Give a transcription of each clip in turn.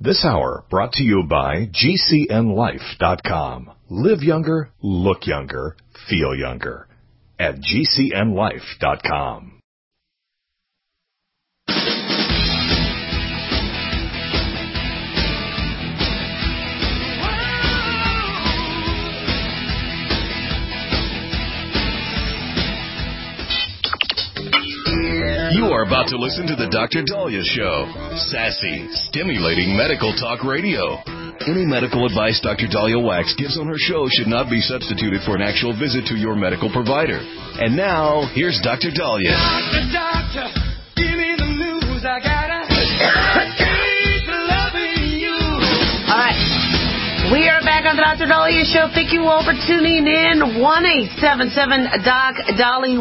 This hour brought to you by GCNLife.com. Live younger, look younger, feel younger at GCNLife.com. You are about to listen to the Dr. Daliah Show. Sassy, stimulating medical talk radio. Any medical advice Dr. Daliah Wax gives on her show should not be substituted for an actual visit to your medical provider. And now, here's Dr. Daliah. Doctor, give me the news. I gotta keep loving you. All right. We are back on the Dr. Daliah Show. Thank you all for tuning in. 1-877-DOC-DALI,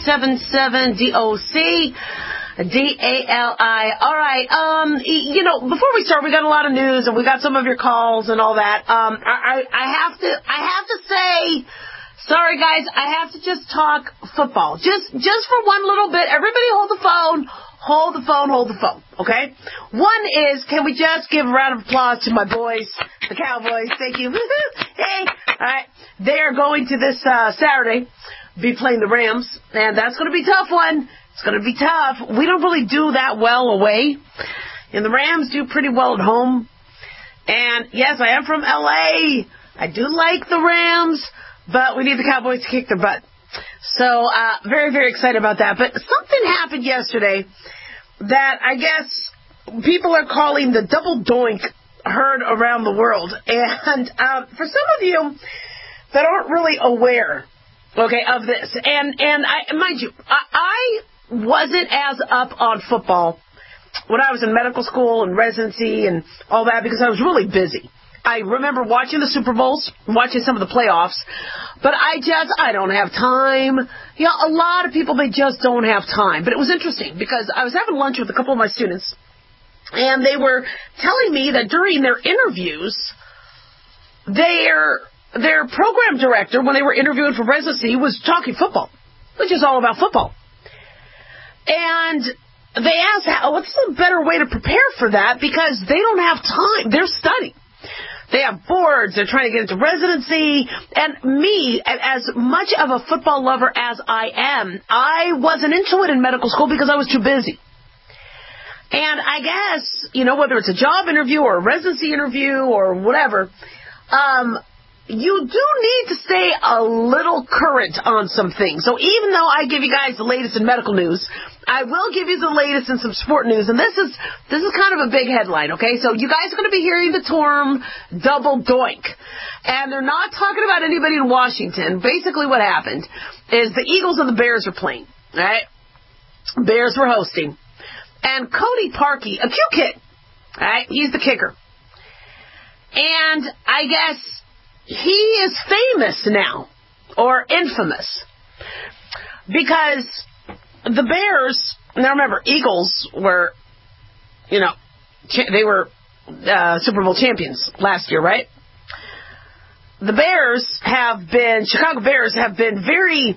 1-877-DOC. D-A-L-I. All right. Before we start, we got a lot of news and we got some of your calls and all that. I have to say, sorry guys, I have to just talk football. Just for one little bit. Everybody hold the phone. Hold the phone, okay? One is, can we just give a round of applause to my boys, the Cowboys? Thank you. Hey, all right. They are going to this Saturday be playing the Rams, and that's going to be a tough one. It's going to be tough. We don't really do that well away, and the Rams do pretty well at home. And, yes, I am from L.A. I do like the Rams, but we need the Cowboys to kick their butt. So, very, very excited about that. But something happened yesterday that I guess people are calling the double doink heard around the world. And for some of you that aren't really aware, okay, of this, and mind you, I wasn't as up on football when I was in medical school and residency and all that because I was really busy. I remember watching the Super Bowls, watching some of the playoffs, but I don't have time. You know, a lot of people, they just don't have time. But it was interesting because I was having lunch with a couple of my students, and they were telling me that during their interviews, their program director, when they were interviewing for residency, was talking football, which is all about football. And they asked, what's the better way to prepare for that? Because they don't have time. They're studying. They have boards. They're trying to get into residency. And me, as much of a football lover as I am, I wasn't into it in medical school because I was too busy. And I guess, whether it's a job interview or a residency interview or whatever, you do need to stay a little current on some things. So even though I give you guys the latest in medical news, I will give you the latest in some sport news. And this is kind of a big headline, okay? So you guys are going to be hearing the term double doink. And they're not talking about anybody in Washington. Basically what happened is the Eagles and the Bears are playing, all right? Bears were hosting. And Cody Parkey, a cute kid, all right? He's the kicker. And I guess he is famous now, or infamous, because the Bears, now remember, Eagles were, they were Super Bowl champions last year, right? The Chicago Bears have been very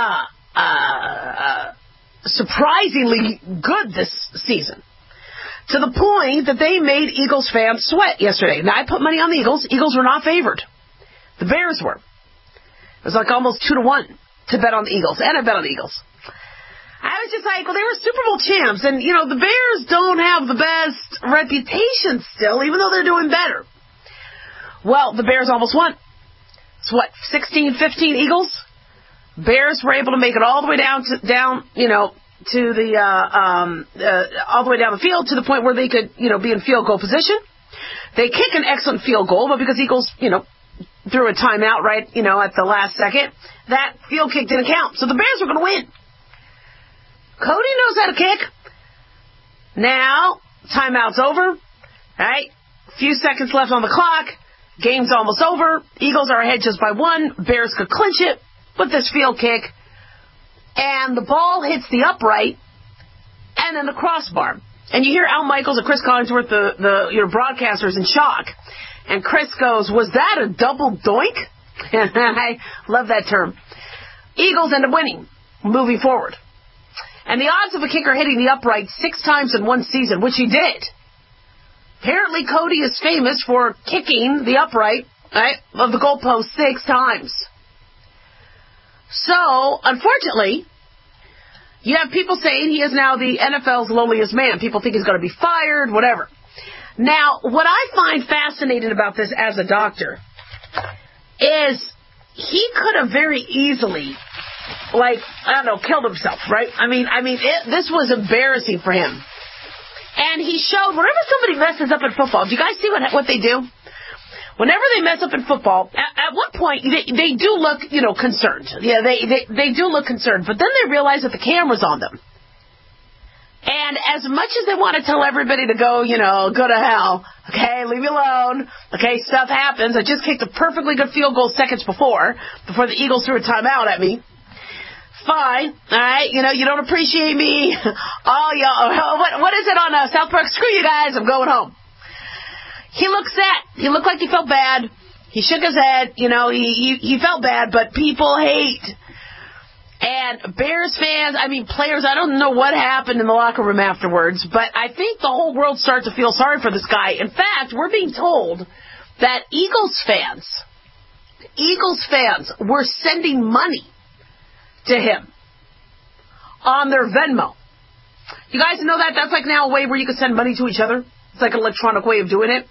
surprisingly good this season, to the point that they made Eagles fans sweat yesterday. Now, I put money on the Eagles. Eagles were not favored. The Bears were. It was like almost 2-1 to bet on the Eagles, and I bet on the Eagles. I was just like, well, they were Super Bowl champs, and, the Bears don't have the best reputation still, even though they're doing better. Well, the Bears almost won. It's 16-15 Eagles. Bears were able to make it all the way down to the all the way down the field to the point where they could, be in field goal position. They kick an excellent field goal, but because Eagles, threw a timeout right, at the last second, that field kick didn't count. So the Bears were going to win. Cody knows how to kick. Now, timeout's over. Right? A few seconds left on the clock. Game's almost over. Eagles are ahead just by 1. Bears could clinch it with this field kick. And the ball hits the upright and then the crossbar. And you hear Al Michaels and Chris Collinsworth, the broadcasters, in shock. And Chris goes, was that a double doink? And I love that term. Eagles end up winning, moving forward. And the odds of a kicker hitting the upright 6 times in one season, which he did, Apparently, Cody is famous for kicking the upright, right, of the goalpost 6 times. So, unfortunately, you have people saying he is now the NFL's loneliest man. People think he's going to be fired, whatever. Now, what I find fascinating about this as a doctor is he could have very easily, killed himself, right? This was embarrassing for him. And he showed, whenever somebody messes up in football, do you guys see what they do? Whenever they mess up in football, at one point, they do look, concerned. Yeah, they do look concerned. But then they realize that the camera's on them. And as much as they want to tell everybody to go to hell, okay, leave me alone, okay, stuff happens. I just kicked a perfectly good field goal seconds before the Eagles threw a timeout at me. Fine, all right, you don't appreciate me. Oh, y'all, what is it on South Park? Screw you guys, I'm going home. He looked sad. He looked like he felt bad. He shook his head. He felt bad, but people hate. And Bears fans, players, I don't know what happened in the locker room afterwards, but I think the whole world started to feel sorry for this guy. In fact, we're being told that Eagles fans were sending money to him on their Venmo. You guys know that? That's like now a way where you can send money to each other. It's like an electronic way of doing it.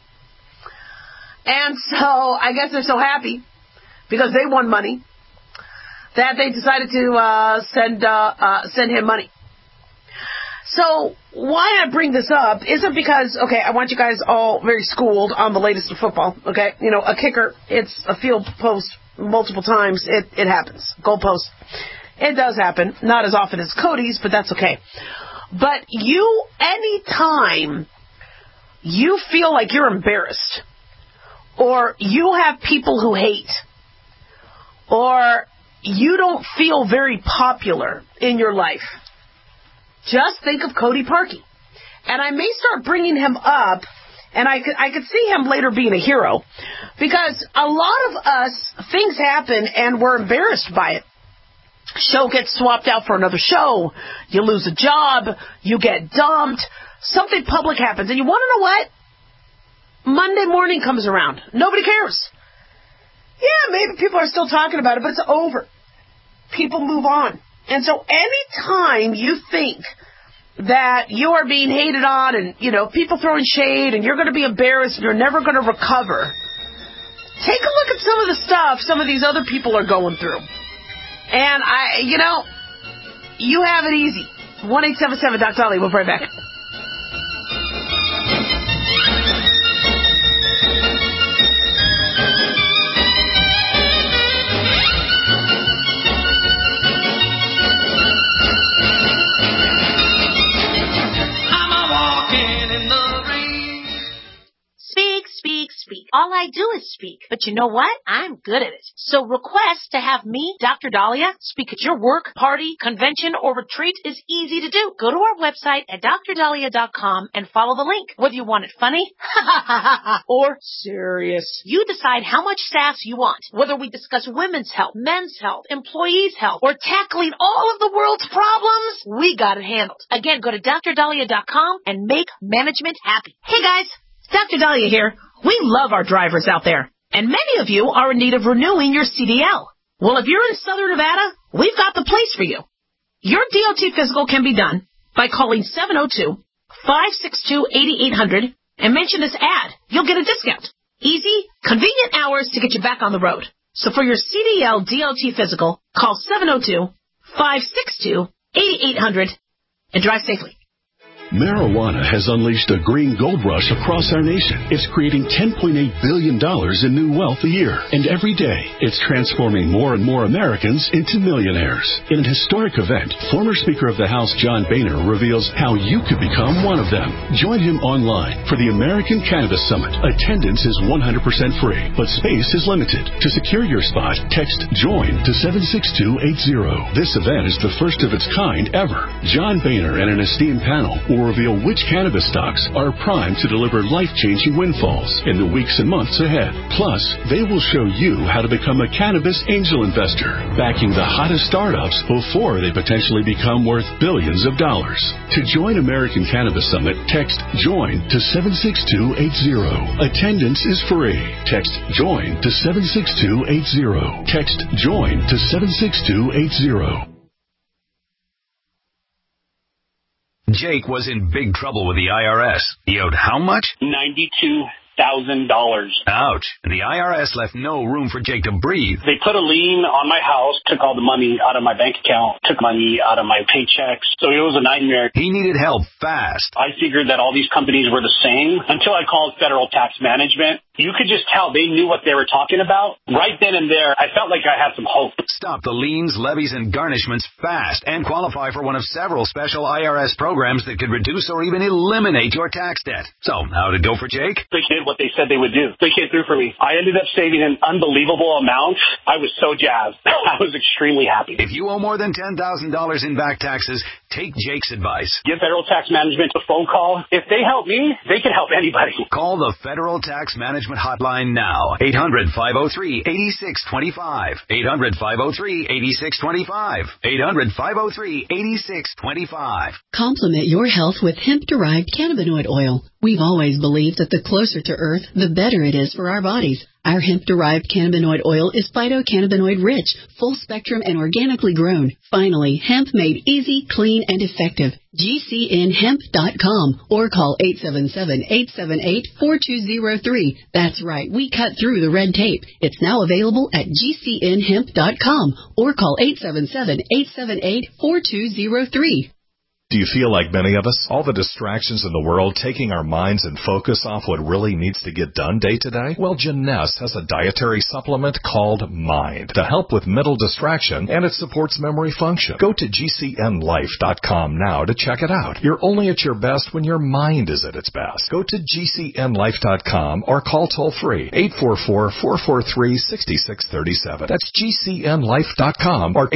And so I guess they're so happy because they won money that they decided to send him money. So why I bring this up isn't because, okay, I want you guys all very schooled on the latest of football, okay? A kicker, it's a field post multiple times. It happens. Goal post. It does happen. Not as often as Cody's, but that's okay. But anytime you feel like you're embarrassed, or you have people who hate, or you don't feel very popular in your life, just think of Cody Parkey. And I may start bringing him up, and I could see him later being a hero, because a lot of us, things happen and we're embarrassed by it. Show gets swapped out for another show. You lose a job. You get dumped. Something public happens. And you want to know what? Monday morning comes around. Nobody cares. Yeah, maybe people are still talking about it, but it's over. People move on. And so anytime you think that you are being hated on and, people throwing shade and you're going to be embarrassed and you're never going to recover, take a look at some of the stuff some of these other people are going through. And you have it easy. 1-877-DOC-DOLLY. We'll be right back. Speak. All I do is speak. But you know what? I'm good at it. So request to have me, Dr. Dahlia, speak at your work, party, convention, or retreat is easy to do. Go to our website at drdahlia.com and follow the link. Whether you want it funny or serious, you decide how much sass you want. Whether we discuss women's health, men's health, employees' health, or tackling all of the world's problems, we got it handled. Again, go to drdahlia.com and make management happy. Hey guys, Dr. Dahlia here. We love our drivers out there, and many of you are in need of renewing your CDL. Well, if you're in Southern Nevada, we've got the place for you. Your DOT physical can be done by calling 702-562-8800 and mention this ad. You'll get a discount. Easy, convenient hours to get you back on the road. So for your CDL DOT physical, call 702-562-8800 and drive safely. Marijuana has unleashed a green gold rush across our nation. It's creating $10.8 billion in new wealth a year. And every day, it's transforming more and more Americans into millionaires. In an historic event, former Speaker of the House John Boehner reveals how you could become one of them. Join him online for the American Cannabis Summit. Attendance is 100% free, but space is limited. To secure your spot, text JOIN to 76280. This event is the first of its kind ever. John Boehner and an esteemed panel will will reveal which cannabis stocks are primed to deliver life-changing windfalls in the weeks and months ahead. Plus, they will show you how to become a cannabis angel investor, backing the hottest startups before they potentially become worth billions of dollars. To join American Cannabis Summit, text JOIN to 76280. Attendance is free. Text JOIN to 76280. Text JOIN to 76280. Jake was in big trouble with the IRS. He owed how much? $92,000. Ouch. And the IRS left no room for Jake to breathe. They put a lien on my house, took all the money out of my bank account, took money out of my paychecks. So it was a nightmare. He needed help fast. I figured that all these companies were the same until I called Federal Tax Management. You could just tell they knew what they were talking about. Right then and there, I felt like I had some hope. Stop the liens, levies, and garnishments fast and qualify for one of several special IRS programs that could reduce or even eliminate your tax debt. So, how'd it go for Jake? They did what they said they would do. They came through for me. I ended up saving an unbelievable amount. I was so jazzed. I was extremely happy. If you owe more than $10,000 in back taxes, take Jake's advice. Give Federal Tax Management a phone call. If they help me, they can help anybody. Call the Federal Tax Management hotline now. 800-503-8625. 800-503-8625. 800-503-8625. Complement your health with hemp-derived cannabinoid oil. We've always believed that the closer to Earth, the better it is for our bodies. Our hemp-derived cannabinoid oil is phytocannabinoid-rich, full-spectrum, and organically grown. Finally, hemp made easy, clean, and effective. GCNhemp.com or call 877-878-4203. That's right, we cut through the red tape. It's now available at GCNhemp.com or call 877-878-4203. Do you feel like many of us? All the distractions in the world taking our minds and focus off what really needs to get done day to day? Well, Janess has a dietary supplement called Mind to help with mental distraction, and it supports memory function. Go to GCNlife.com now to check it out. You're only at your best when your mind is at its best. Go to GCNlife.com or call toll-free 844-443-6637. That's GCNlife.com or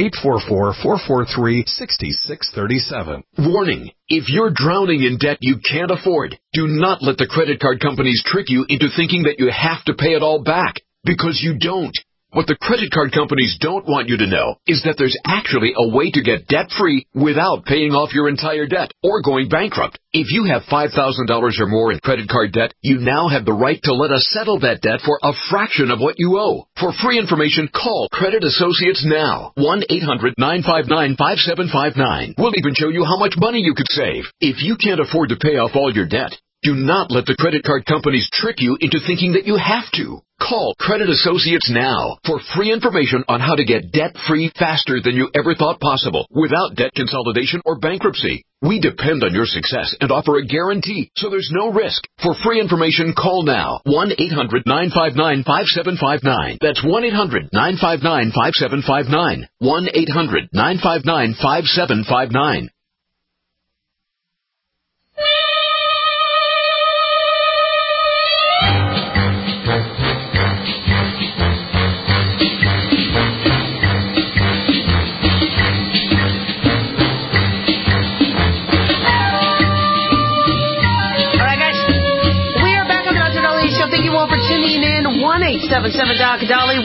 844-443-6637. Warning, if you're drowning in debt you can't afford, do not let the credit card companies trick you into thinking that you have to pay it all back, because you don't. What the credit card companies don't want you to know is that there's actually a way to get debt-free without paying off your entire debt or going bankrupt. If you have $5,000 or more in credit card debt, you now have the right to let us settle that debt for a fraction of what you owe. For free information, call Credit Associates now. 1-800-959-5759. We'll even show you how much money you could save. If you can't afford to pay off all your debt, do not let the credit card companies trick you into thinking that you have to. Call Credit Associates now for free information on how to get debt-free faster than you ever thought possible without debt consolidation or bankruptcy. We depend on your success and offer a guarantee, so there's no risk. For free information, call now. 1-800-959-5759. That's 1-800-959-5759. 1-800-959-5759. Tuning in 1-877-DOC-DOLLY,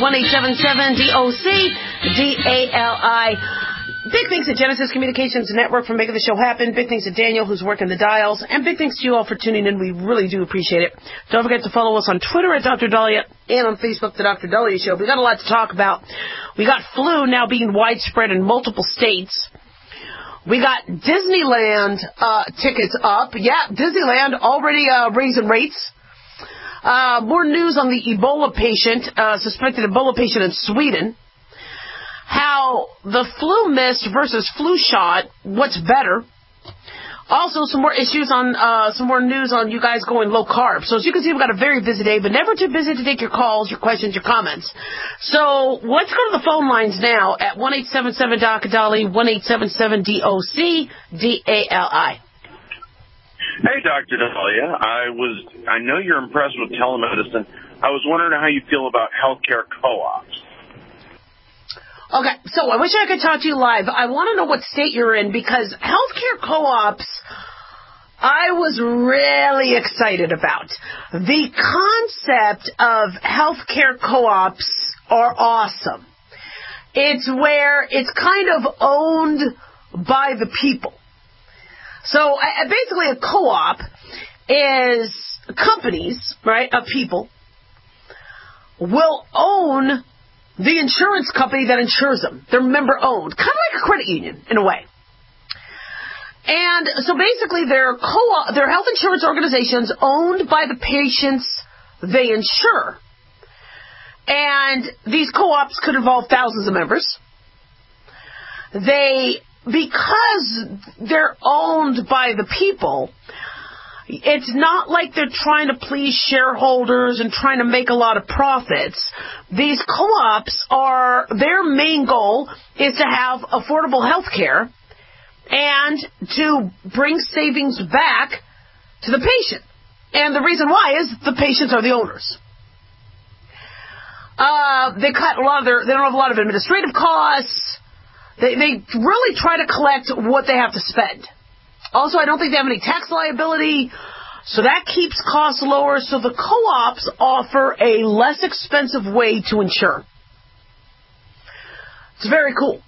1-877-DOC-DALI. Big thanks to Genesis Communications Network for making the show happen. Big thanks to Daniel, who's working the dials. And big thanks to you all for tuning in. We really do appreciate it. Don't forget to follow us on Twitter at Dr. Dahlia and on Facebook, The Dr. Dahlia Show. We got a lot to talk about. We got flu now being widespread in multiple states. We got Disneyland tickets up. Yeah, Disneyland already raising rates. More news on the Ebola patient, suspected Ebola patient in Sweden. How the flu mist versus flu shot, what's better? Also, some more issues on, some more news on you guys going low carb. So as you can see, we've got a very busy day, but never too busy to take your calls, your questions, your comments. So let's go to the phone lines now at 1-877-DOC-DOLLY, 1-877-DOC-DALI. Hey, Dr. Dahlia. I know you're impressed with telemedicine. I was wondering how you feel about healthcare co-ops. Okay, so I wish I could talk to you live. I want to know what state you're in because healthcare co-ops, I was really excited about. The concept of healthcare co-ops are awesome. It's where it's kind of owned by the people. So basically a co-op is companies, right, of people will own the insurance company that insures them. They're member-owned, kind of like a credit union in a way. And so basically they're health insurance organizations owned by the patients they insure. And these co-ops could involve thousands of members. Because they're owned by the people, it's not like they're trying to please shareholders and trying to make a lot of profits. These co-ops their main goal is to have affordable health care and to bring savings back to the patient. And the reason why is the patients are the owners. They don't have a lot of administrative costs. They really try to collect what they have to spend. Also, I don't think they have any tax liability, so that keeps costs lower. So the co-ops offer a less expensive way to insure. It's very cool.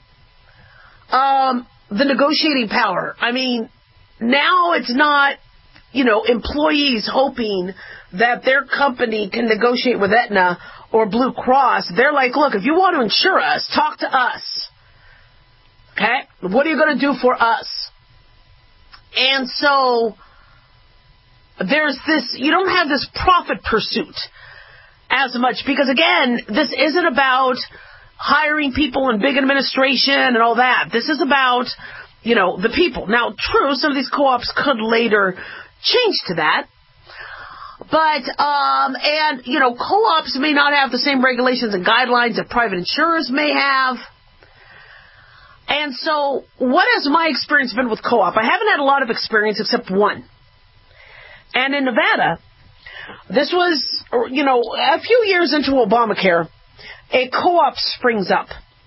The negotiating power. I mean, now it's not, employees hoping that their company can negotiate with Aetna or Blue Cross. They're like, look, if you want to insure us, talk to us. Okay? What are you going to do for us? And so there's this, you don't have this profit pursuit as much because, again, this isn't about hiring people in big administration and all that. This is about, the people. Now, true, some of these co-ops could later change to that. But, co-ops may not have the same regulations and guidelines that private insurers may have. And so, what has my experience been with co-op? I haven't had a lot of experience except one. And in Nevada, this was, a few years into Obamacare, a co-op springs up.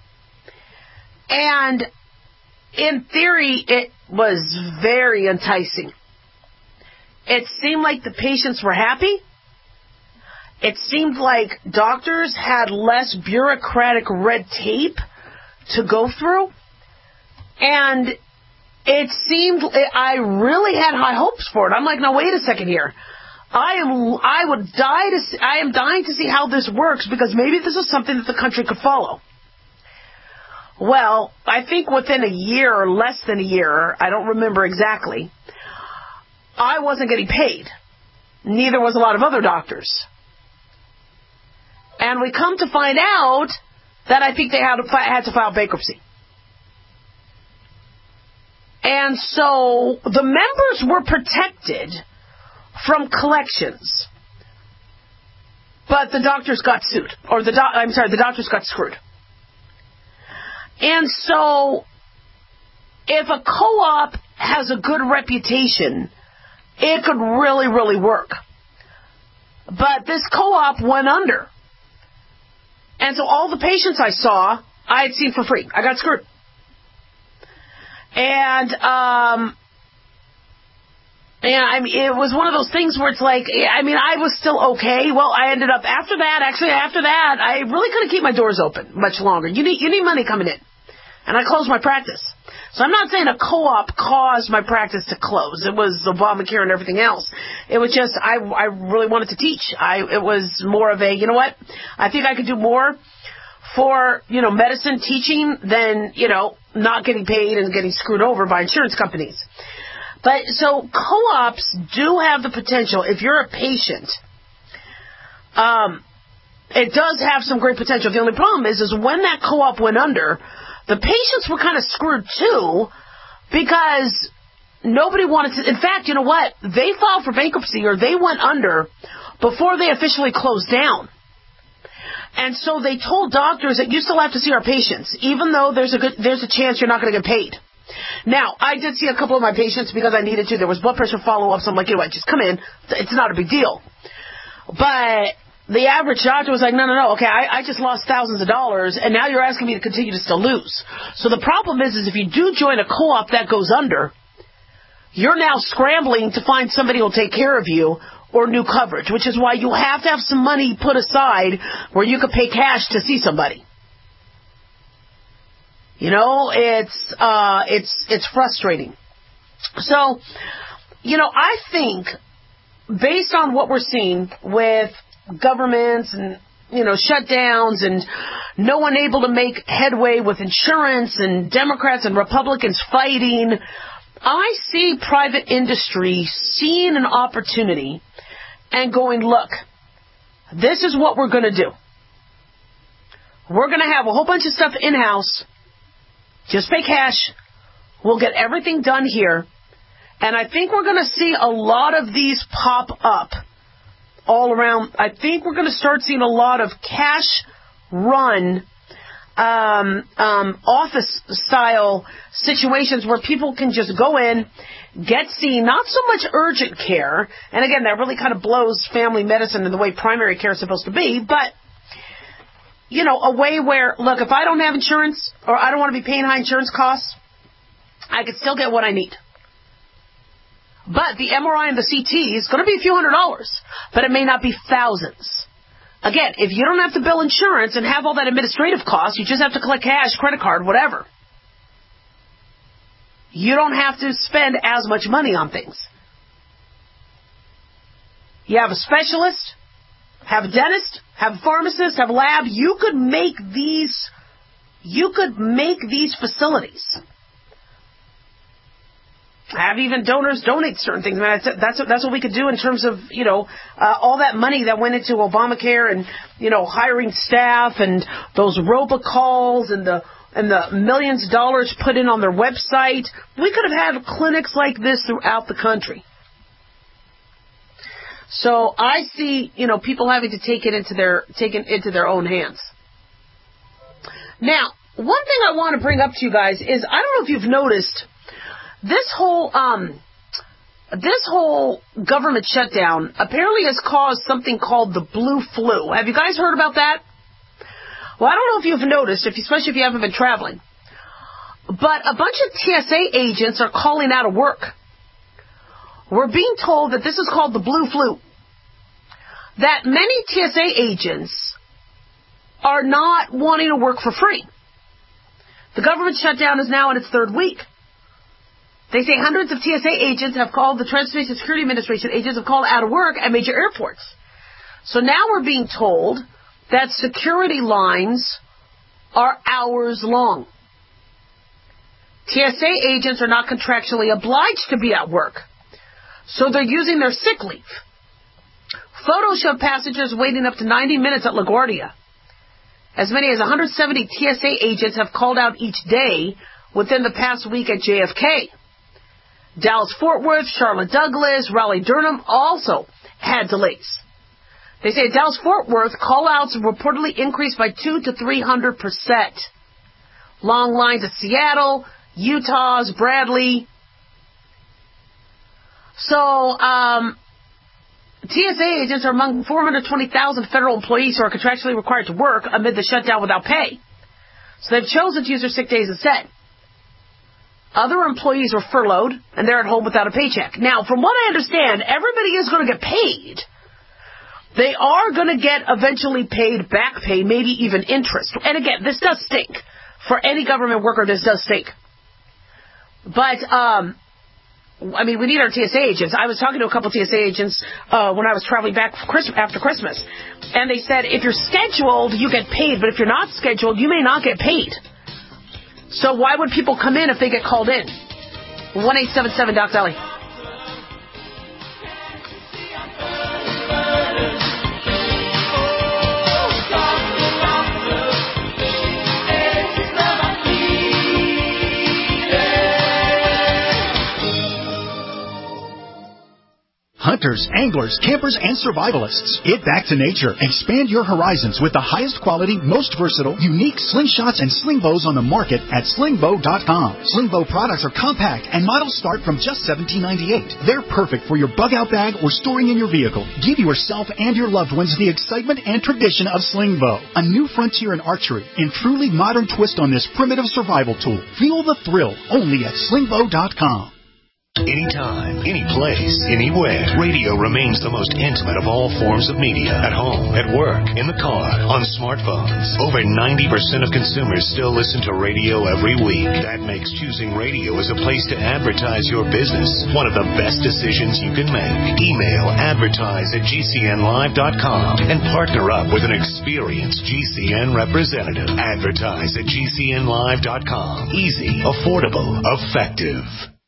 And in theory, it was very enticing. It seemed like the patients were happy. It seemed like doctors had less bureaucratic red tape to go through. And it seemed, I really had high hopes for it. I'm like, no, wait a second here. I am dying to see how this works because maybe this is something that the country could follow. Well, I think within a year or less than a year, I don't remember exactly, I wasn't getting paid. Neither was a lot of other doctors. And we come to find out that I think they had to file bankruptcy. And so the members were protected from collections, but the doctors got sued, or the doctors got screwed. And so if a co-op has a good reputation, it could really, really work. But this co-op went under. And so all the patients I saw, I had seen for free. I got screwed. And, it was one of those things where it's like, I was still okay. Well, I ended up, after that, I really couldn't keep my doors open much longer. You need money coming in. And I closed my practice. So I'm not saying a co-op caused my practice to close. It was Obamacare and everything else. It was just, I really wanted to teach. It was more of a, you know what? I think I could do more for, medicine teaching than, not getting paid and getting screwed over by insurance companies. But so co-ops do have the potential. If you're a patient, it does have some great potential. The only problem is when that co-op went under, the patients were kind of screwed too because nobody wanted to. In fact, you know what? They filed for bankruptcy or they went under before they officially closed down. And so they told doctors that you still have to see our patients, even though there's a chance you're not going to get paid. Now, I did see a couple of my patients because I needed to. There was blood pressure follow-ups. I'm like, you know what, just come in. It's not a big deal. But the average doctor was like, no, okay, I just lost thousands of dollars, and now you're asking me to continue to still lose. So the problem is if you do join a co-op that goes under, you're now scrambling to find somebody who will take care of you or new coverage, which is why you have to have some money put aside where you can pay cash to see somebody. You know, it's frustrating. So, you know, I think based on what we're seeing with governments and, you know, shutdowns and no one able to make headway with insurance and Democrats and Republicans fighting, I see private industry seeing an opportunity and going, look, this is what we're going to do. We're going to have a whole bunch of stuff in-house. Just pay cash. We'll get everything done here. And I think we're going to see a lot of these pop up all around. I think we're going to start seeing a lot of cash-run office-style situations where people can just go in, get seen, not so much urgent care. And again, that really kind of blows family medicine and the way primary care is supposed to be. But, you know, a way where, look, if I don't have insurance or I don't want to be paying high insurance costs, I can still get what I need. But the MRI and the CT is going to be a few $100s, but it may not be thousands. Again, if you don't have to bill insurance and have all that administrative cost, you just have to collect cash, credit card, whatever. You don't have to spend as much money on things. You have a specialist, have a dentist, have a pharmacist, have a lab. You could make these facilities. Have even donors donate certain things. I mean, that's what we could do in terms of, you know, all that money that went into Obamacare and, you know, hiring staff and those robocalls and the millions of dollars put in on their website. We could have had clinics like this throughout the country. So I see, you know, people having to take it into their own hands. Now, one thing I want to bring up to you guys is, I don't know if you've noticed, this whole government shutdown apparently has caused something called the blue flu. Have you guys heard about that? Well, I don't know if you've noticed, especially if you haven't been traveling, but a bunch of TSA agents are calling out of work. We're being told that this is called the blue flu. That many TSA agents are not wanting to work for free. The government shutdown is now in its third week. They say hundreds of TSA agents have called, the Transportation Security Administration agents have called out of work at major airports. So now we're being told that security lines are hours long. TSA agents are not contractually obliged to be at work, so they're using their sick leave. Photos show passengers waiting up to 90 minutes at LaGuardia. As many as 170 TSA agents have called out each day within the past week at JFK. Dallas-Fort Worth, Charlotte-Douglas, Raleigh-Durham also had delays. They say Dallas-Fort Worth call-outs reportedly increased by 200 to 300%. Long lines at Seattle, Utah's, Bradley. So, TSA agents are among 420,000 federal employees who are contractually required to work amid the shutdown without pay. So they've chosen to use their sick days instead. Other employees were furloughed, and they're at home without a paycheck. Now, from what I understand, everybody is going to get paid. They are going to get eventually paid back pay, maybe even interest. And again, this does stink. For any government worker, this does stink. But, I mean, we need our TSA agents. I was talking to a couple TSA agents when I was traveling back after Christmas. And they said, if you're scheduled, you get paid. But if you're not scheduled, you may not get paid. So why would people come in if they get called in? 1-877-DOC-DOLLY. Hunters, anglers, campers, and survivalists. Get back to nature. Expand your horizons with the highest quality, most versatile, unique slingshots and sling bows on the market at slingbow.com. Slingbow products are compact and models start from just $17.98. They're perfect for your bug-out bag or storing in your vehicle. Give yourself and your loved ones the excitement and tradition of Slingbow, a new frontier in archery and truly modern twist on this primitive survival tool. Feel the thrill only at slingbow.com. Anytime, any place, anywhere, radio remains the most intimate of all forms of media. At home, at work, in the car, on smartphones. Over 90% of consumers still listen to radio every week. That makes choosing radio as a place to advertise your business one of the best decisions you can make. Email advertise@gcnlive.com and partner up with an experienced GCN representative. Advertise at gcnlive.com. Easy, affordable, effective.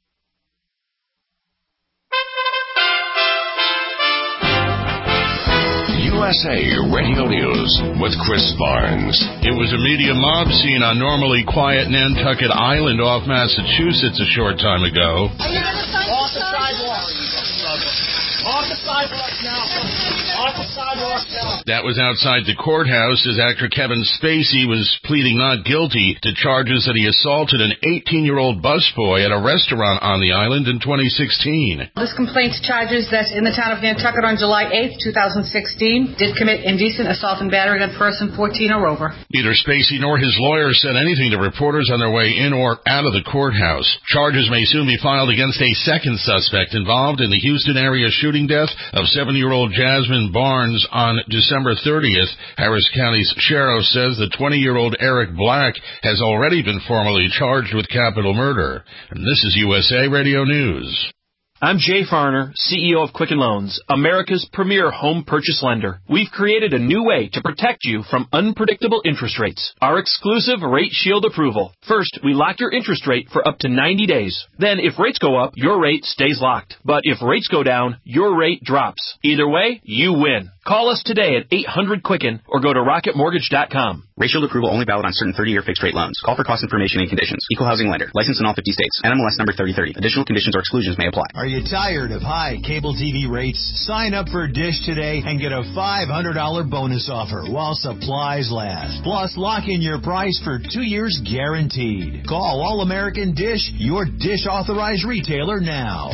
USA Radio News with Chris Barnes. It was a media mob seen on normally quiet Nantucket Island off Massachusetts a short time ago. Off the sidewalk. Off the sidewalk now. Off the sidewalk now. That was outside the courthouse as actor Kevin Spacey was pleading not guilty to charges that he assaulted an 18-year-old busboy at a restaurant on the island in 2016. This complaint charges that in the town of Nantucket on July 8, 2016, did commit indecent assault and battery on person 14 or over. Neither Spacey nor his lawyer said anything to reporters on their way in or out of the courthouse. Charges may soon be filed against a second suspect involved in the Houston area shooting death of 7-year-old Jasmine Barnes on December 30th. Harris County's sheriff says the 20-year-old Eric Black has already been formally charged with capital murder. And this is USA Radio News. I'm Jay Farner, CEO of Quicken Loans, America's premier home purchase lender. We've created a new way to protect you from unpredictable interest rates. Our exclusive Rate Shield approval. First, we lock your interest rate for up to 90 days. Then, if rates go up, your rate stays locked. But if rates go down, your rate drops. Either way, you win. Call us today at 800-QUICKEN or go to rocketmortgage.com. Rate Shield approval only valid on certain 30-year fixed-rate loans. Call for cost information and conditions. Equal housing lender. Licensed in all 50 states. NMLS number 3030. Additional conditions or exclusions may apply. Are you tired of high cable TV rates? Sign up for Dish today and get a $500 bonus offer while supplies last. Plus, lock in your price for 2 years guaranteed. Call All-American Dish, your Dish authorized retailer now.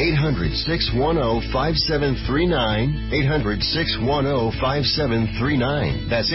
800-610-5739. 800-610-5739. That's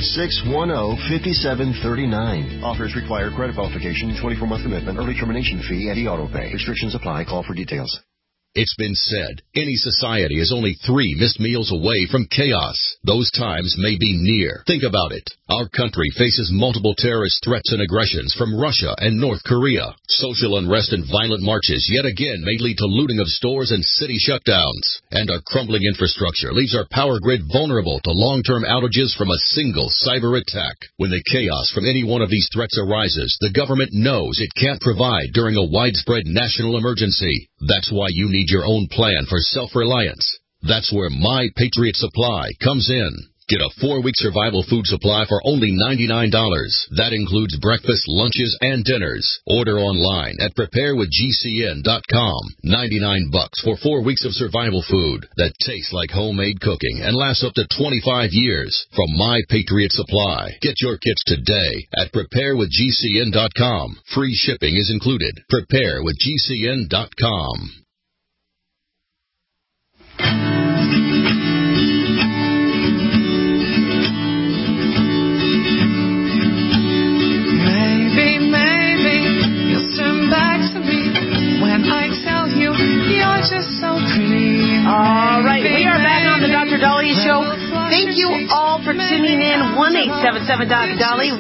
800-610-5739. Offers require credit qualification, 24-month commitment, early termination fee, and auto pay. Restrictions apply. Call for details. It's been said, any society is only 3 missed meals away from chaos. Those times may be near. Think about it. Our country faces multiple terrorist threats and aggressions from Russia and North Korea. Social unrest and violent marches yet again may lead to looting of stores and city shutdowns. And our crumbling infrastructure leaves our power grid vulnerable to long-term outages from a single cyber attack. When the chaos from any one of these threats arises, the government knows it can't provide during a widespread national emergency. That's why you need your own plan for self-reliance. That's where My Patriot Supply comes in. Get a 4-week survival food supply for only $99. That includes breakfast, lunches, and dinners. Order online at preparewithgcn.com. $99 for 4 weeks of survival food that tastes like homemade cooking and lasts up to 25 years from My Patriot Supply. Get your kits today at preparewithgcn.com. Free shipping is included. Preparewithgcn.com. Just so pretty. All right, we are back on the Dr. Dahlia Show. Thank you all for tuning in. 1-877-Dr.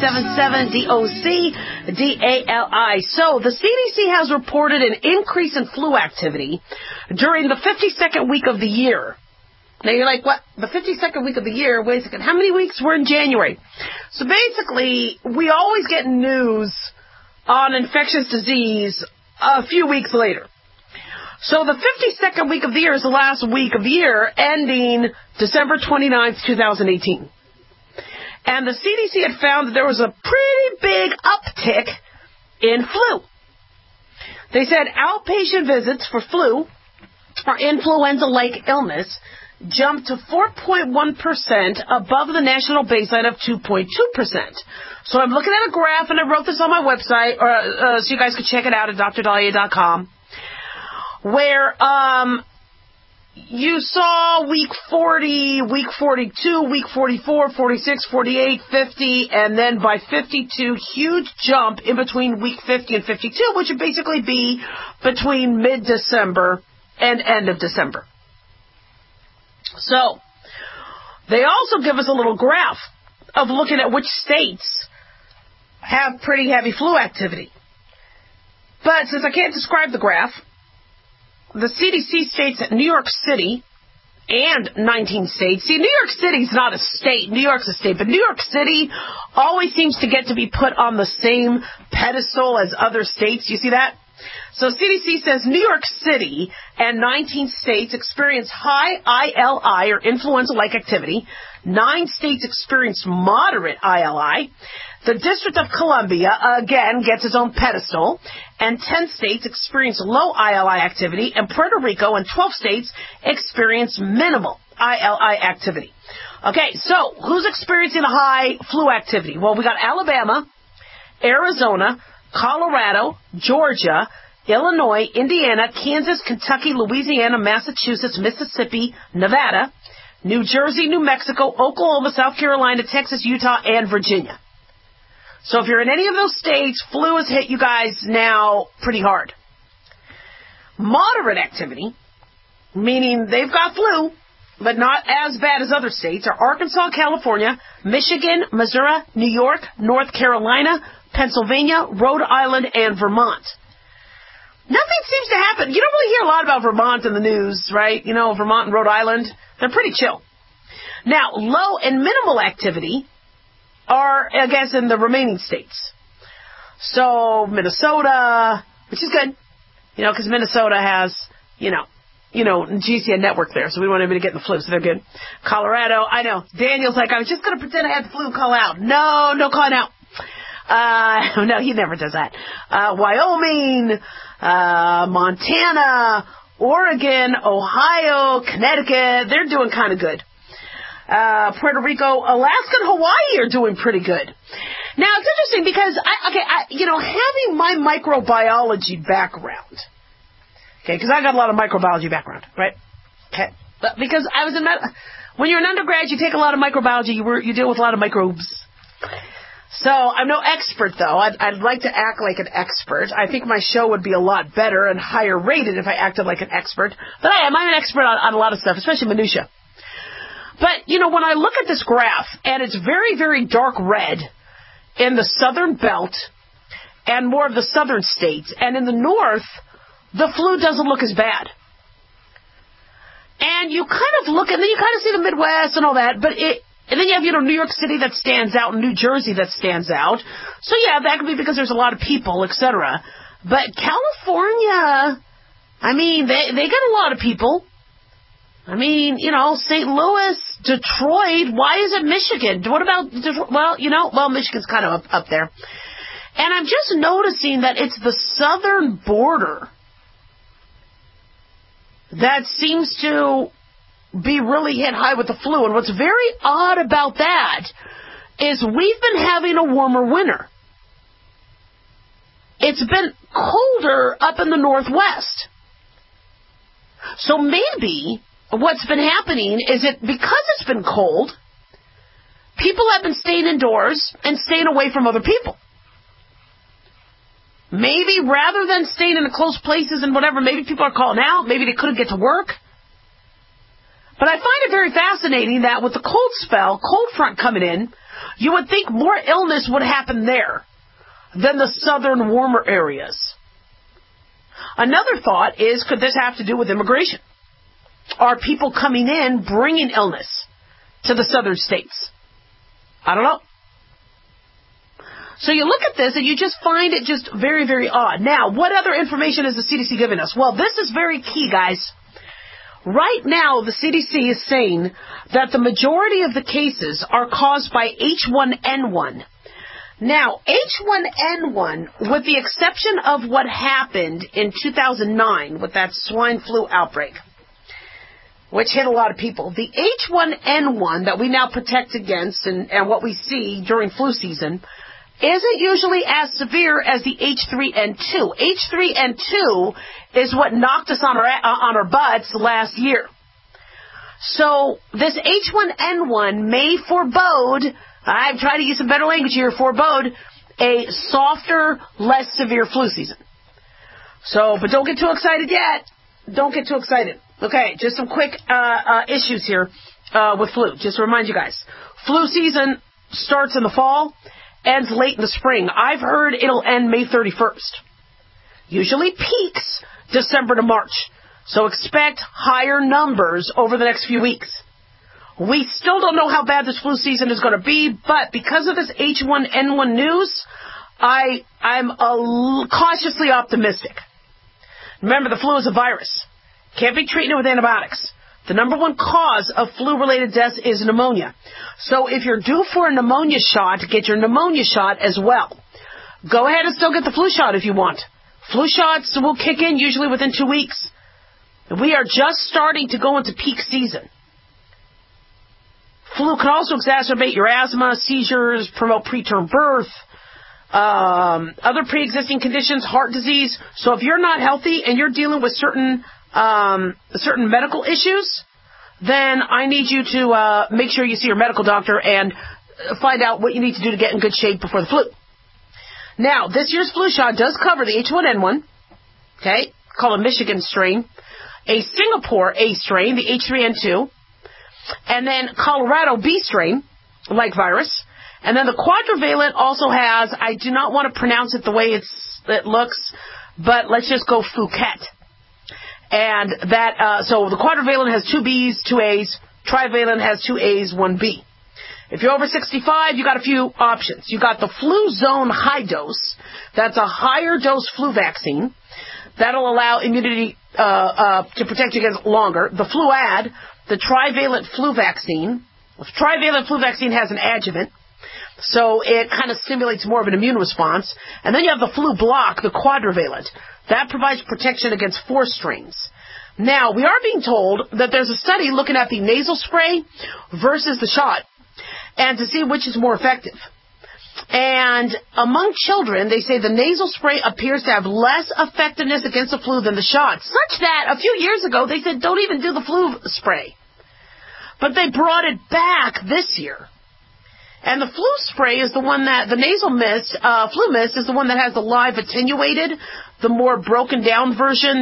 1-877-DOC-DALI. So the CDC has reported an increase in flu activity during the 52nd week of the year. Now you're like, what? The 52nd week of the year? Wait a second. How many weeks were in January? So basically, we always get news on infectious disease a few weeks later. So the 52nd week of the year is the last week of the year, ending December 29th, 2018. And the CDC had found that there was a pretty big uptick in flu. They said outpatient visits for flu or influenza-like illness jumped to 4.1% above the national baseline of 2.2%. So I'm looking at a graph, and I wrote this on my website, so you guys can check it out at drdahlia.com. Where you saw week 40, week 42, week 44, 46, 48, 50, and then by 52, huge jump in between week 50 and 52, which would basically be between mid-December and end of December. So, they also give us a little graph of looking at which states have pretty heavy flu activity. But since I can't describe the graph, the CDC states that New York City and 19 states. See, New York City's not a state. New York's a state. But New York City always seems to get to be put on the same pedestal as other states. You see that? So CDC says New York City and 19 states experience high ILI, or influenza-like activity. 9 states experience moderate ILI. The District of Columbia, again, gets its own pedestal, and 10 states experience low ILI activity, and Puerto Rico and 12 states experience minimal ILI activity. Okay, so who's experiencing a high flu activity? Well, we got Alabama, Arizona, Colorado, Georgia, Illinois, Indiana, Kansas, Kentucky, Louisiana, Massachusetts, Mississippi, Nevada, New Jersey, New Mexico, Oklahoma, South Carolina, Texas, Utah, and Virginia. So if you're in any of those states, flu has hit you guys now pretty hard. Moderate activity, meaning they've got flu, but not as bad as other states, are Arkansas, California, Michigan, Missouri, New York, North Carolina, Pennsylvania, Rhode Island, and Vermont. Nothing seems to happen. You don't really hear a lot about Vermont in the news, right? You know, Vermont and Rhode Island, they're pretty chill. Now, low and minimal activity are, I guess, in the remaining states. So, Minnesota, which is good, because Minnesota has, GCN network there, so we don't want anybody to get the flu, so they're good. Colorado, I know. Daniel's like, I was just going to pretend I had the flu and call out. No calling out. No, he never does that. Wyoming, Montana, Oregon, Ohio, Connecticut, they're doing kind of good. Puerto Rico, Alaska, and Hawaii are doing pretty good. Now, it's interesting because, having my microbiology background, because I got a lot of microbiology background, right? Okay. But because I was when you're an undergrad, you take a lot of microbiology, you deal with a lot of microbes. So, I'm no expert, though. I'd like to act like an expert. I think my show would be a lot better and higher rated if I acted like an expert. But I am. I'm an expert on a lot of stuff, especially minutia. But, when I look at this graph, and it's very, very dark red in the southern belt and more of the southern states, and in the north, the flu doesn't look as bad. And you kind of look, and then you kind of see the Midwest and all that, and then you have, New York City that stands out and New Jersey that stands out. So, yeah, that could be because there's a lot of people, etc. But California, they got a lot of people. St. Louis, Detroit, why is it Michigan? What about Detroit? Well, Michigan's kind of up there. And I'm just noticing that it's the southern border that seems to be really hit high with the flu. And what's very odd about that is we've been having a warmer winter. It's been colder up in the Northwest. So maybe what's been happening is because it's been cold, people have been staying indoors and staying away from other people. Maybe rather than staying in the close places and whatever, maybe people are calling out, maybe they couldn't get to work. But I find it very fascinating that with the cold front coming in, you would think more illness would happen there than the southern warmer areas. Another thought is, could this have to do with immigration? Are people coming in bringing illness to the southern states? I don't know. So you look at this and you just find it just very, very odd. Now, what other information is the CDC giving us? Well, this is very key, guys. Right now, the CDC is saying that the majority of the cases are caused by H1N1. Now, H1N1, with the exception of what happened in 2009 with that swine flu outbreak, which hit a lot of people, the H1N1 that we now protect against and what we see during flu season isn't usually as severe as the H3N2. H3N2 is what knocked us on our butts last year. So this H1N1 may forebode, I'm trying to use some better language here, forebode a softer, less severe flu season. So, but don't get too excited yet. Don't get too excited. Okay, just some quick issues here with flu. Just to remind you guys. Flu season starts in the fall, ends late in the spring. I've heard it'll end May 31st. Usually peaks December to March. So expect higher numbers over the next few weeks. We still don't know how bad this flu season is going to be, but because of this H1N1 news, I'm cautiously optimistic. Remember, the flu is a virus. Can't be treated with antibiotics. The number one cause of flu-related deaths is pneumonia. So if you're due for a pneumonia shot, get your pneumonia shot as well. Go ahead and still get the flu shot if you want. Flu shots will kick in usually within 2 weeks. We are just starting to go into peak season. Flu can also exacerbate your asthma, seizures, promote preterm birth, other pre-existing conditions, heart disease. So if you're not healthy and you're dealing with certain medical issues, then I need you to make sure you see your medical doctor and find out what you need to do to get in good shape before the flu. Now, this year's flu shot does cover the H1N1, okay, called a Michigan strain, a Singapore A strain, the H3N2, and then Colorado B strain, like virus, and then the quadrivalent also has, I do not want to pronounce it the way it looks, but let's just go Phuket. And that, so the quadrivalent has 2 Bs, 2 As, trivalent has 2 As, 1 B. If you're over 65, you got a few options. You got the Fluzone High Dose. That's a higher dose flu vaccine. That'll allow immunity to protect you against longer. The Fluad, the trivalent flu vaccine. The trivalent flu vaccine has an adjuvant, so it kind of stimulates more of an immune response. And then you have the Flu Block, the quadrivalent. That provides protection against 4 strains. Now, we are being told that there's a study looking at the nasal spray versus the shot, and to see which is more effective. And among children, they say the nasal spray appears to have less effectiveness against the flu than the shot, such that a few years ago they said don't even do the flu spray. But they brought it back this year. And the flu spray is the one that, the nasal mist, flu mist is the one that has the live attenuated, the more broken down version,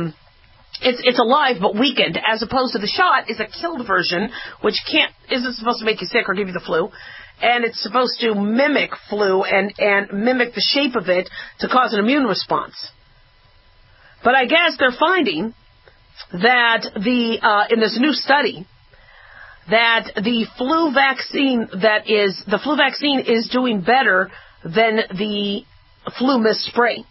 it's alive but weakened, as opposed to the shot is a killed version, which isn't supposed to make you sick or give you the flu. And it's supposed to mimic flu and mimic the shape of it to cause an immune response. But I guess they're finding that in this new study, that the flu vaccine is doing better than the flu mist spray.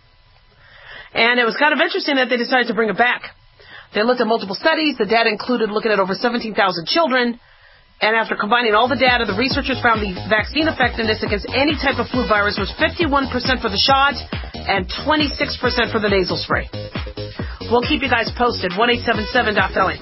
And it was kind of interesting that they decided to bring it back. They looked at multiple studies. The data included looking at over 17,000 children. And after combining all the data, the researchers found the vaccine effectiveness against any type of flu virus was 51% for the shot and 26% for the nasal spray. We'll keep you guys posted. 1-877-DOC-PHILLY.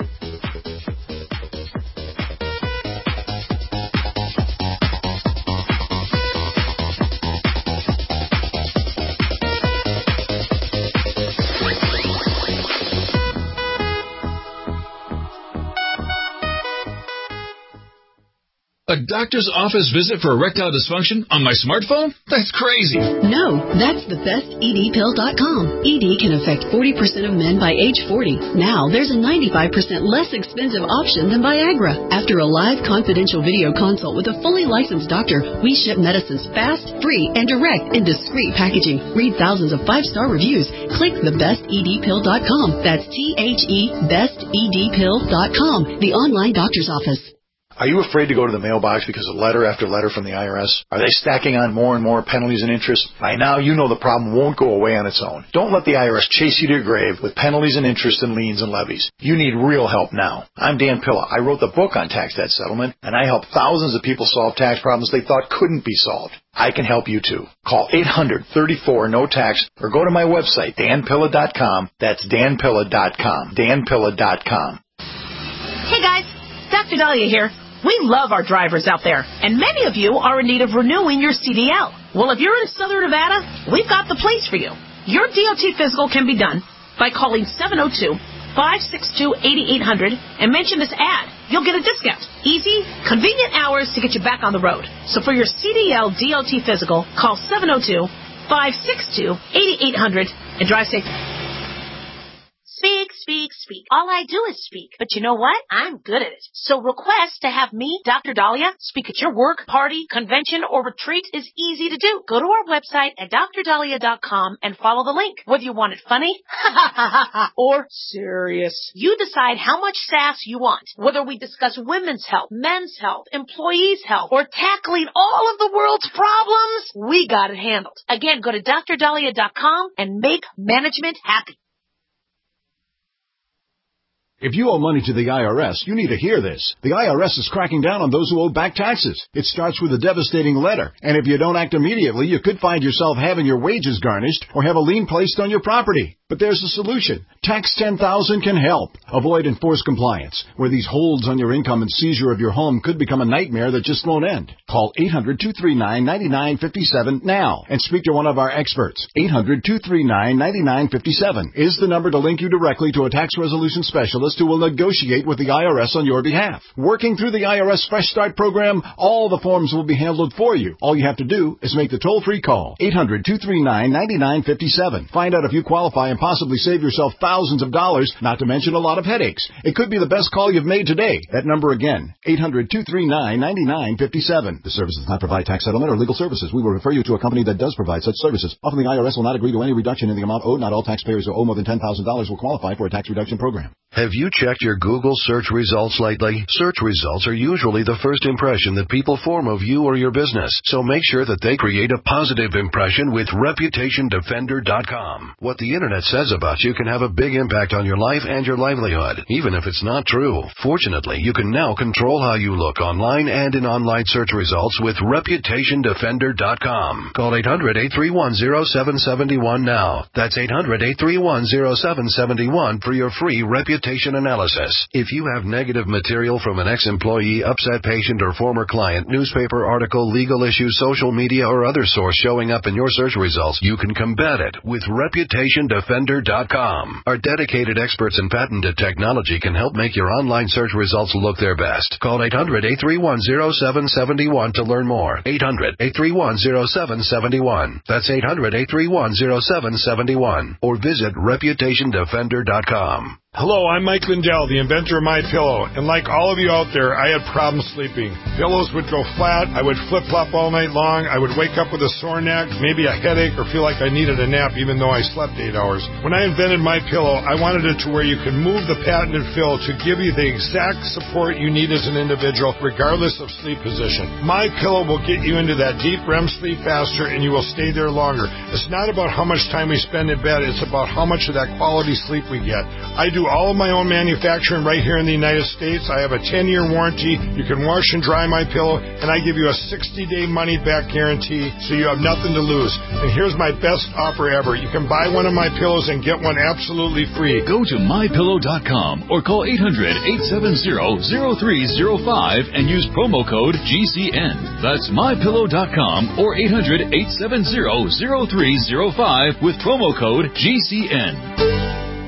A doctor's office visit for erectile dysfunction on my smartphone? That's crazy. No, that's thebestedpill.com. ED can affect 40% of men by age 40. Now, there's a 95% less expensive option than Viagra. After a live confidential video consult with a fully licensed doctor, we ship medicines fast, free, and direct in discreet packaging. Read thousands of 5-star reviews. Click thebestedpill.com. That's bestedpill.com, the online doctor's office. Are you afraid to go to the mailbox because of letter after letter from the IRS? Are they stacking on more and more penalties and interest? By now, you know the problem won't go away on its own. Don't let the IRS chase you to your grave with penalties and interest and liens and levies. You need real help now. I'm Dan Pilla. I wrote the book on tax debt settlement, and I help thousands of people solve tax problems they thought couldn't be solved. I can help you too. Call 800-34-NO-TAX or go to my website, danpilla.com. That's danpilla.com. danpilla.com. Hey guys, Dr. Dahlia here. We love our drivers out there, and many of you are in need of renewing your CDL. Well, if you're in Southern Nevada, we've got the place for you. Your DOT physical can be done by calling 562-8800 and mention this ad. You'll get a discount. Easy, convenient hours to get you back on the road. So for your CDL DOT physical, call 702-562-8800 and drive safe. Speak, speak, speak. All I do is speak. But you know what? I'm good at it. So request to have me, Dr. Dahlia, speak at your work, party, convention, or retreat is easy to do. Go to our website at drdahlia.com and follow the link. Whether you want it funny or serious, you decide how much sass you want. Whether we discuss women's health, men's health, employees' health, or tackling all of the world's problems, we got it handled. Again, go to drdahlia.com and make management happy. If you owe money to the IRS, you need to hear this. The IRS is cracking down on those who owe back taxes. It starts with a devastating letter, and if you don't act immediately, you could find yourself having your wages garnished or have a lien placed on your property. But there's a solution. Tax 10,000 can help. Avoid enforced compliance, where these holds on your income and seizure of your home could become a nightmare that just won't end. Call 800-239-9957 now and speak to one of our experts. 800-239-9957 is the number to link you directly to a tax resolution specialist who will negotiate with the IRS on your behalf. Working through the IRS Fresh Start program, all the forms will be handled for you. All you have to do is make the toll-free call. 800-239-9957. Find out if you qualify and possibly save yourself thousands of dollars, not to mention a lot of headaches. It could be the best call you've made today. That number again, 800-239-9957. This service does not provide tax settlement or legal services. We will refer you to a company that does provide such services. Often the IRS will not agree to any reduction in the amount owed. Not all taxpayers who owe more than $10,000 will qualify for a tax reduction program. Have you checked your Google search results lately? Search results are usually the first impression that people form of you or your business, so make sure that they create a positive impression with ReputationDefender.com. What the internet says about you can have a big impact on your life and your livelihood, even if it's not true. Fortunately, you can now control how you look online and in online search results with ReputationDefender.com. Call 800-831-0771 now. That's 800-831-0771 for your free reputation analysis. If you have negative material from an ex-employee, upset patient, or former client, newspaper article, legal issue, social media, or other source showing up in your search results, you can combat it with ReputationDefender.com. Our dedicated experts in patented technology can help make your online search results look their best. Call 800-831-0771 to learn more. 800-831-0771. That's 800-831-0771. Or visit ReputationDefender.com. Hello, I'm Mike Lindell, the inventor of MyPillow, and like all of you out there, I had problems sleeping. Pillows would go flat, I would flip-flop all night long, I would wake up with a sore neck, maybe a headache, or feel like I needed a nap even though I slept 8 hours. When I invented MyPillow, I wanted it to where you could move the patented fill to give you the exact support you need as an individual, regardless of sleep position. MyPillow will get you into that deep REM sleep faster, and you will stay there longer. It's not about how much time we spend in bed, it's about how much of that quality sleep we get. I do all of my own manufacturing right here in the United States. I have a 10-year warranty. You can wash and dry my pillow, and I give you a 60-day money-back guarantee, so you have nothing to lose. And here's my best offer ever. You can buy one of my pillows and get one absolutely free. Go to MyPillow.com or call 800-870-0305 and use promo code GCN. That's MyPillow.com or 800-870-0305 with promo code GCN.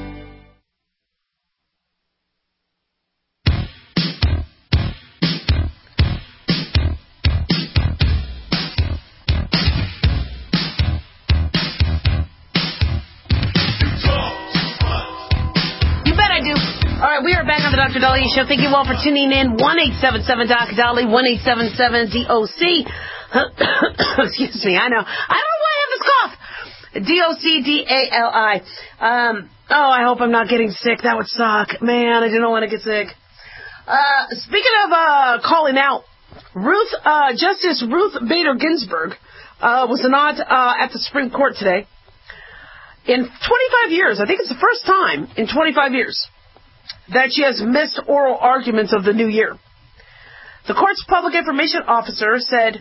Dr. Dahlia Show. Thank you all for tuning in. 1-877-Dr. Dolly, 1-877-DOC. Excuse me, I know. I don't know why I have this cough. DOCDALI. I hope I'm not getting sick. That would suck. Man, I do not want to get sick. Speaking of calling out, Justice Ruth Bader Ginsburg was not at the Supreme Court today. In 25 years, I think it's the first time in 25 years, that she has missed oral arguments of the new year. The court's public information officer said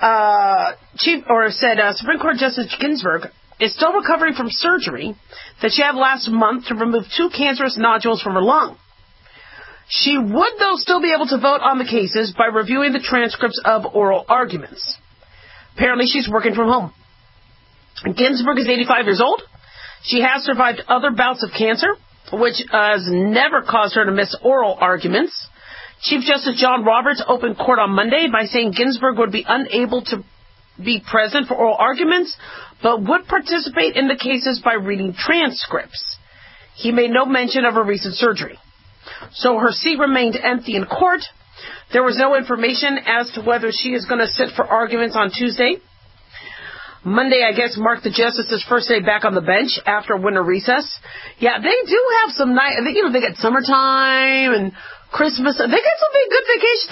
Supreme Court Justice Ginsburg is still recovering from surgery that she had last month to remove 2 cancerous nodules from her lung. She would, though, still be able to vote on the cases by reviewing the transcripts of oral arguments. Apparently, she's working from home. Ginsburg is 85 years old. She has survived other bouts of cancer. which has never caused her to miss oral arguments. Chief Justice John Roberts opened court on Monday by saying Ginsburg would be unable to be present for oral arguments, but would participate in the cases by reading transcripts. He made no mention of her recent surgery. So her seat remained empty in court. There was no information as to whether she is going to sit for arguments on Tuesday. Monday, I guess, marked the justice's first day back on the bench after winter recess. Yeah, they do have some nice, they get summertime and Christmas. They get some good vacations.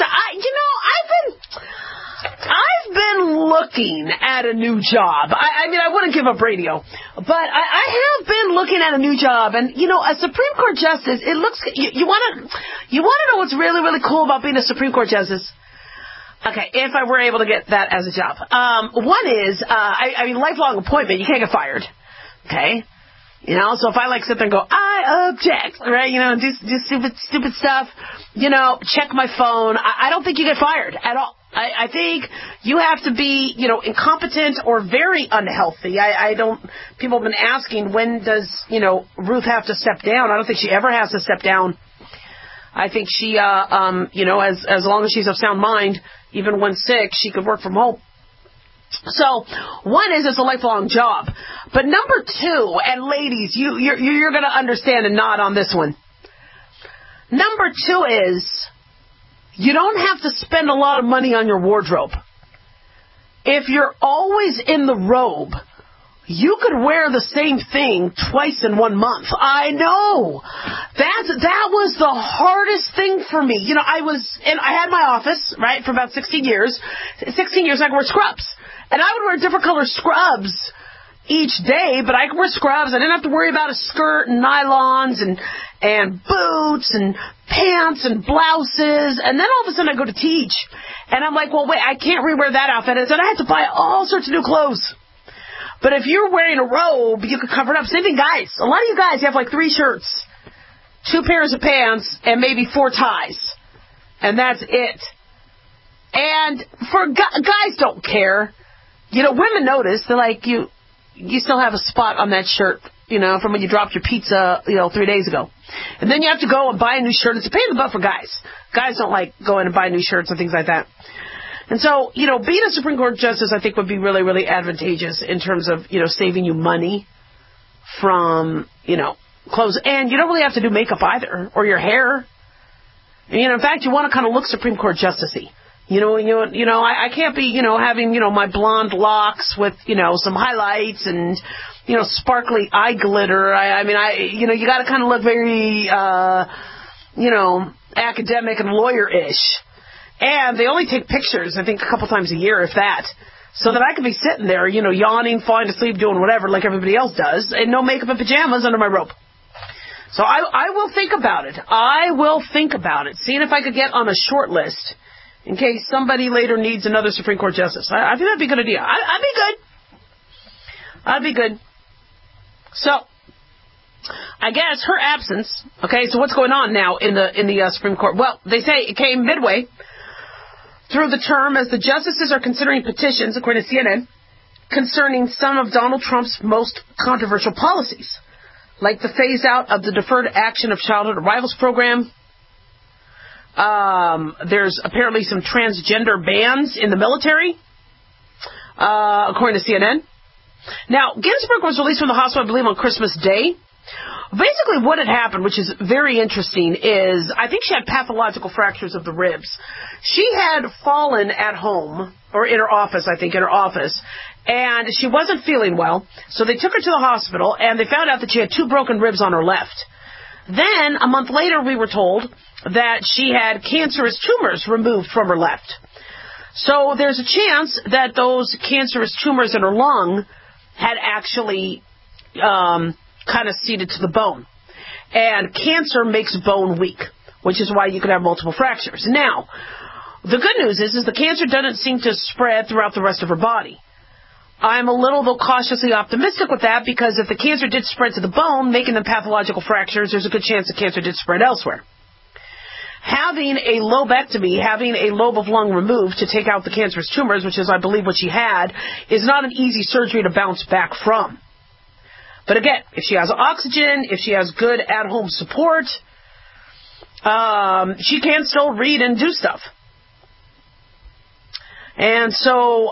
I've been looking at a new job. I mean, I wouldn't give up radio, but I have been looking at a new job. And, a Supreme Court justice, it looks, you want to know what's really, really cool about being a Supreme Court justice? Okay, if I were able to get that as a job. One is, lifelong appointment, you can't get fired. Okay? So if I sit there and go, I object, right? Do stupid stuff, check my phone. I don't think you get fired at all. I think you have to be, incompetent or very unhealthy. People have been asking, when does, Ruth have to step down? I don't think she ever has to step down. I think she, as long as she's of sound mind, even when sick, she could work from home. So, one is it's a lifelong job. But number two, and ladies, you're going to understand and nod on this one. Number two is, you don't have to spend a lot of money on your wardrobe. If you're always in the robe, you could wear the same thing twice in 1 month. I know. That was the hardest thing for me. I had my office, right, for about 16 years. 16 years I could wear scrubs. And I would wear different color scrubs each day, but I could wear scrubs. I didn't have to worry about a skirt and nylons and boots and pants and blouses. And then all of a sudden I go to teach. And I'm like, well, wait, I can't rewear that outfit. And then I had to buy all sorts of new clothes. But if you're wearing a robe, you could cover it up. Same thing, guys. A lot of you guys have 3 shirts, 2 pairs of pants, and maybe 4 ties. And that's it. And for guys don't care. Women notice. They're like, you still have a spot on that shirt, from when you dropped your pizza, 3 days ago. And then you have to go and buy a new shirt. It's a pain in the butt for guys. Guys don't like going and buying new shirts and things like that. And so, being a Supreme Court justice, I think, would be really, really advantageous in terms of, saving you money from, clothes. And you don't really have to do makeup either, or your hair. In fact, you want to kind of look Supreme Court justice-y. I can't be, having, my blonde locks with, some highlights and, sparkly eye glitter. You got to kind of look very, academic and lawyer-ish. And they only take pictures, I think, a couple times a year, if that. So that I could be sitting there, yawning, falling asleep, doing whatever like everybody else does, and no makeup and pajamas under my robe. So I will think about it. I will think about it, seeing if I could get on a short list in case somebody later needs another Supreme Court justice. I think that'd be a good idea. I'd be good. So, I guess her absence, okay, so what's going on now in the Supreme Court? Well, they say it came midway through the term as the justices are considering petitions, according to CNN, concerning some of Donald Trump's most controversial policies, like the phase-out of the Deferred Action of Childhood Arrivals program. There's apparently some transgender bans in the military, according to CNN. Now, Ginsburg was released from the hospital, I believe, on Christmas Day. Basically, what had happened, which is very interesting, is I think she had pathological fractures of the ribs. She had fallen at home, or in her office, and she wasn't feeling well, so they took her to the hospital, and they found out that she had 2 broken ribs on her left. Then, a month later, we were told that she had cancerous tumors removed from her left. So there's a chance that those cancerous tumors in her lung had actually kind of seeded to the bone. And cancer makes bone weak, which is why you could have multiple fractures. Now, the good news is the cancer doesn't seem to spread throughout the rest of her body. I'm a little, though, cautiously optimistic with that, because if the cancer did spread to the bone, making them pathological fractures, there's a good chance the cancer did spread elsewhere. Having a lobectomy, having a lobe of lung removed to take out the cancerous tumors, which is, I believe, what she had, is not an easy surgery to bounce back from. But again, if she has oxygen, if she has good at-home support, she can still read and do stuff. And so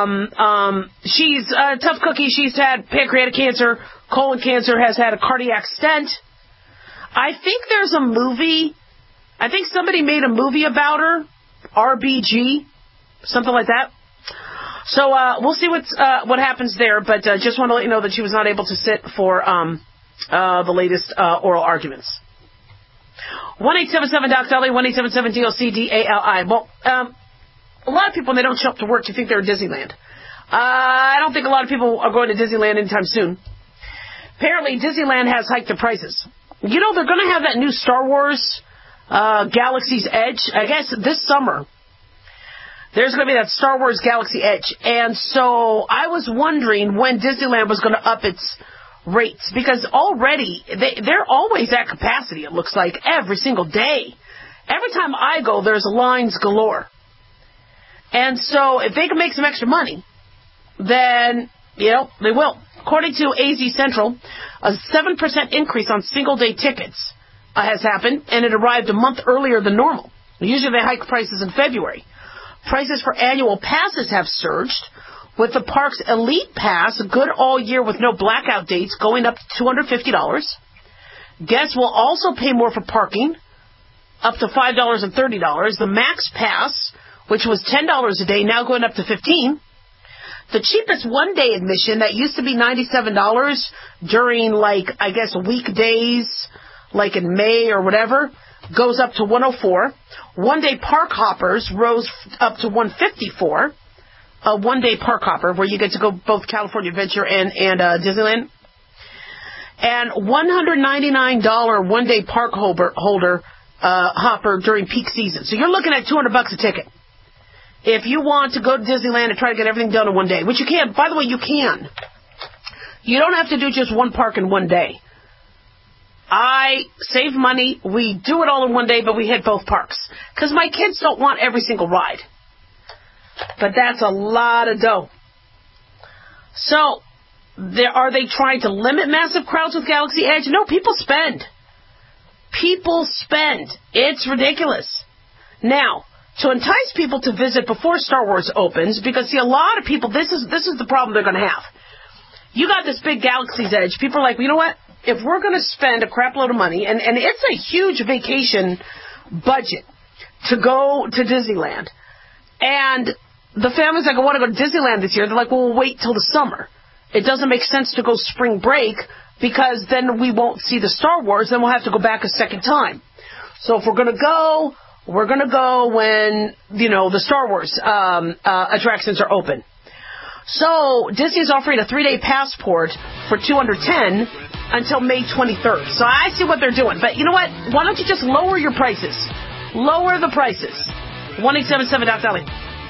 she's a tough cookie. She's had pancreatic cancer, colon cancer, has had a cardiac stent. I think there's a movie. I think somebody made a movie about her, RBG, something like that. So we'll see what happens there. But just want to let you know that she was not able to sit for the latest oral arguments. 1-877-DOC-DALI, 1-877-DOC-DALI. Well, a lot of people, when they don't show up to work, you think they're at Disneyland. I don't think a lot of people are going to Disneyland anytime soon. Apparently, Disneyland has hiked their prices. You know, they're going to have that new Star Wars Galaxy's Edge, I guess, this summer. There's going to be that Star Wars Galaxy Edge. And so I was wondering when Disneyland was going to up its rates, because already they're always at capacity, it looks like, every single day. Every time I go, there's lines galore. And so if they can make some extra money, then, you know, they will. According to AZ Central, a 7% increase on single-day tickets has happened, and it arrived a month earlier than normal. Usually they hike prices in February. Prices for annual passes have surged, with the park's Elite Pass, good all year with no blackout dates, going up to $250. Guests will also pay more for parking, up to $5 and $30. The Max Pass, which was $10 a day, now going up to $15. The cheapest one-day admission that used to be $97 during, like, I guess, weekdays, like in May or whatever, goes up to $104. One-day park hoppers rose up to $154. A one-day park hopper, where you get to go both California Adventure and Disneyland. And $199 one-day park holder hopper during peak season. So you're looking at $200 a ticket. If you want to go to Disneyland and try to get everything done in one day, which you can. By the way, you can. You don't have to do just one park in one day. I save money. We do it all in one day, but we hit both parks. Because my kids don't want every single ride. But that's a lot of dough. So, are they trying to limit massive crowds with Galaxy Edge? No, people spend. People spend. It's ridiculous. Now, to entice people to visit before Star Wars opens, because, see, a lot of people, this is the problem they're going to have. You got this big Galaxy's Edge. People are like, well, you know what? If we're going to spend a crap load of money, and it's a huge vacation budget to go to Disneyland, and the families that want to go to Disneyland this year, they're like, well, we'll wait till the summer. It doesn't make sense to go spring break, because then we won't see the Star Wars, then we'll have to go back a second time. So if we're going to go when, you know, the Star Wars attractions are open. So Disney's offering a 3-day passport for $210 until May 23rd. So I see what they're doing. But you know what? Why don't you just lower your prices? Lower the prices. 1-877-DOC-DALI.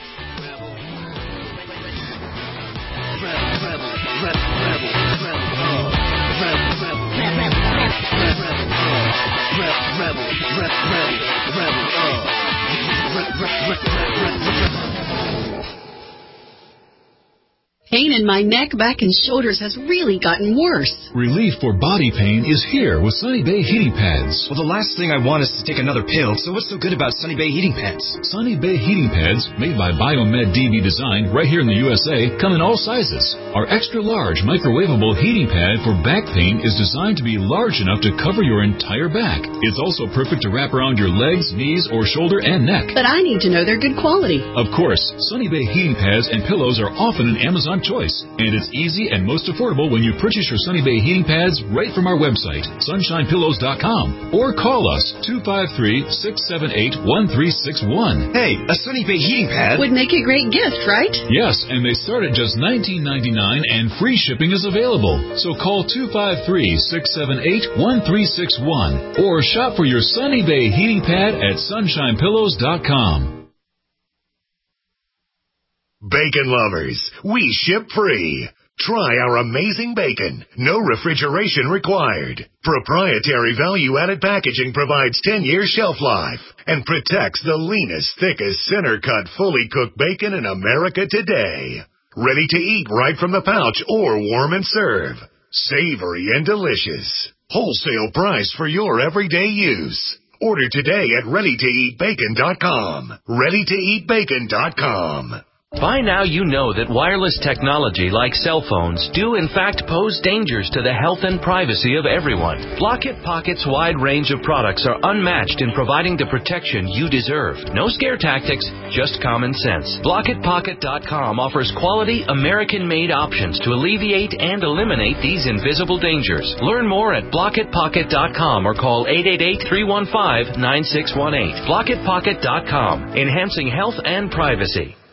Pain in my neck, back, and shoulders has really gotten worse. Relief for body pain is here with Sunny Bay Heating Pads. Well, the last thing I want is to take another pill, so what's so good about Sunny Bay Heating Pads? Sunny Bay Heating Pads, made by Biomed DB Design right here in the USA, come in all sizes. Our extra-large microwavable heating pad for back pain is designed to be large enough to cover your entire back. It's also perfect to wrap around your legs, knees, or shoulder and neck. But I need to know they're good quality. Of course, Sunny Bay Heating Pads and pillows are often an Amazon choice, and it's easy and most affordable when you purchase your Sunny Bay Heating Pads right from our website, sunshinepillows.com, or call us 253-678-1361. Hey, a Sunny Bay Heating Pad would make a great gift, right? Yes, and they start at just $19.99 and free shipping is available. So call 253-678-1361 or shop for your Sunny Bay Heating Pad at sunshinepillows.com. Bacon lovers, we ship free. Try our amazing bacon. No refrigeration required. Proprietary value-added packaging provides 10 years shelf life and protects the leanest, thickest, center-cut, fully cooked bacon in America today. Ready to eat right from the pouch or warm and serve. Savory and delicious. Wholesale price for your everyday use. Order today at ReadyToEatBacon.com. ReadyToEatBacon.com. By now you know that wireless technology like cell phones do in fact pose dangers to the health and privacy of everyone. Blockit Pocket's wide range of products are unmatched in providing the protection you deserve. No scare tactics, just common sense. BlockitPocket.com offers quality American-made options to alleviate and eliminate these invisible dangers. Learn more at BlockitPocket.com or call 888-315-9618. BlockitPocket.com, enhancing health and privacy.